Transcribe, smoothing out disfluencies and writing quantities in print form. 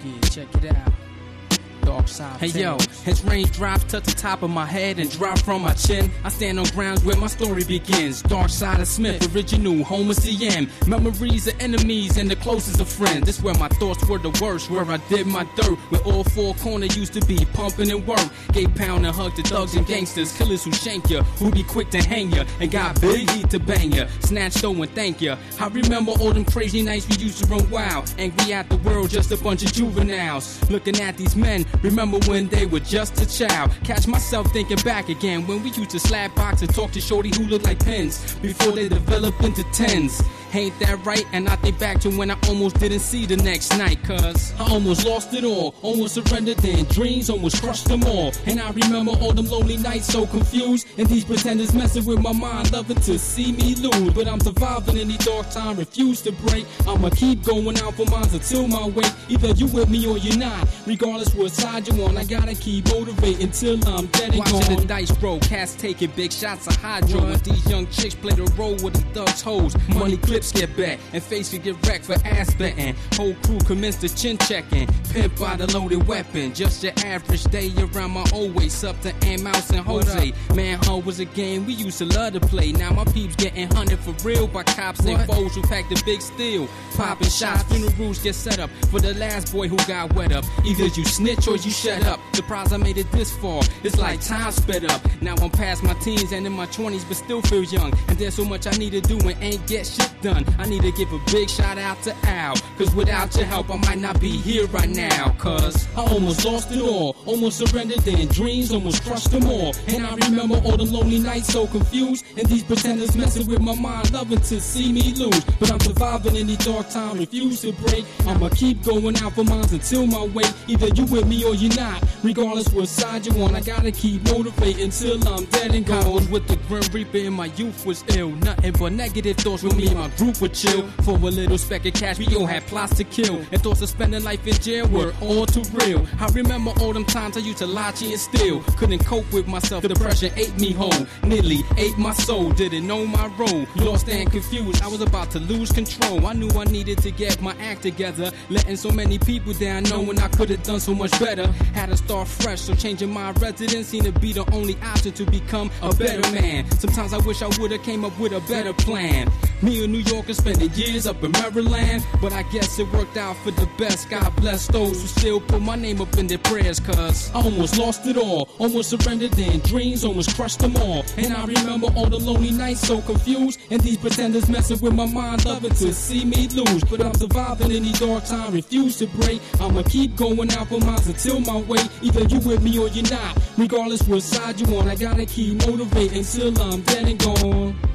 Yeah, check it out. Dark side. Hey yo, as raindrops touch the top of my head and drop from my chin, I stand on grounds where my story begins. Dark side of Smith, original home of CM. Memories of enemies and the closest of friends. This where my thoughts were the worst, where I did my dirt, where all four corners used to be pumping and work. Gave pound and hug to thugs and gangsters, killers who shank ya, who be quick to hang ya, and got big heat to bang ya. Snatch though and thank ya. I remember all them crazy nights we used to run wild, angry at the world, just a bunch of juveniles. Looking at these men, remember when they were just a child. Catch myself thinking back again when we used to slap box and talk to shorty who looked like pins before they developed into tens. Ain't that right? And I think back to when I almost didn't see the next night, cause I almost lost it all, almost surrendered then dreams, almost crushed them all. And I remember all them lonely nights so confused, and these pretenders messing with my mind, loving to see me lose. But I'm surviving in these dark times, refuse to break. I'ma keep going out for mines until my weight. Either you with me or you're not, regardless what side you on. I gotta keep motivating till I'm dead and gone. Watching the dice roll, cats taking big shots of hydro. And these young chicks play the role with the thugs hoes. Money clips get back, and face can get wrecked for ass betting. Whole crew commence to chin checking. Pimp by the loaded weapon. Just your average day around my old waist. Up to Ann Mouse and Jose. Manhunt was a game we used to love to play. Now my peeps getting hunted for real by cops and foes who pack the big steel. Popping shots, funerals get set up for the last boy who got wet up. Either you snitch or you shut up. Surprised I made it this far. It's like time sped up. Now I'm past my teens and in my 20s, but still feel young. And there's so much I need to do and ain't get shit done. I need to give a big shout out to Al, cause without your help I might not be here right now. Cause I almost lost it all, almost surrendered then dreams, almost crushed them all. And I remember all the lonely nights so confused, and these pretenders messing with my mind, loving to see me lose. But I'm surviving in these dark times, refuse to break. I'ma keep going out for mines until my weight. Either you with me or you're not, regardless what side you on. I gotta keep motivating till I'm dead and gone. I was with the Grim Reaper in my youth was ill, nothing but negative thoughts with me and my group would chill. For a little speck of cash, we all had plots to kill, and thoughts of spending life in jail were all too real. I remember all them times I used to lie, cheat and steal. Couldn't cope with myself, depression ate me whole, nearly ate my soul. Didn't know my role, lost and confused, I was about to lose control. I knew I needed to get my act together, letting so many people down, knowing I could've done so much better. Had to start fresh, so changing my residence seemed to be the only option to become a better man. Sometimes I wish I would've came up with a better plan. Me and New Yorkers spending years up in Maryland, but I guess it worked out for the best. God bless those who still put my name up in their prayers, cause I almost lost it all, almost surrendered then dreams, almost crushed them all. And I remember all the lonely nights so confused, and these pretenders messing with my mind, loving to see me lose. But I'm surviving in these dark times, refuse to break. I'ma keep going out for mines until my weight. Either you with me or you're not, regardless what side you on. I gotta keep motivating till I'm dead and gone.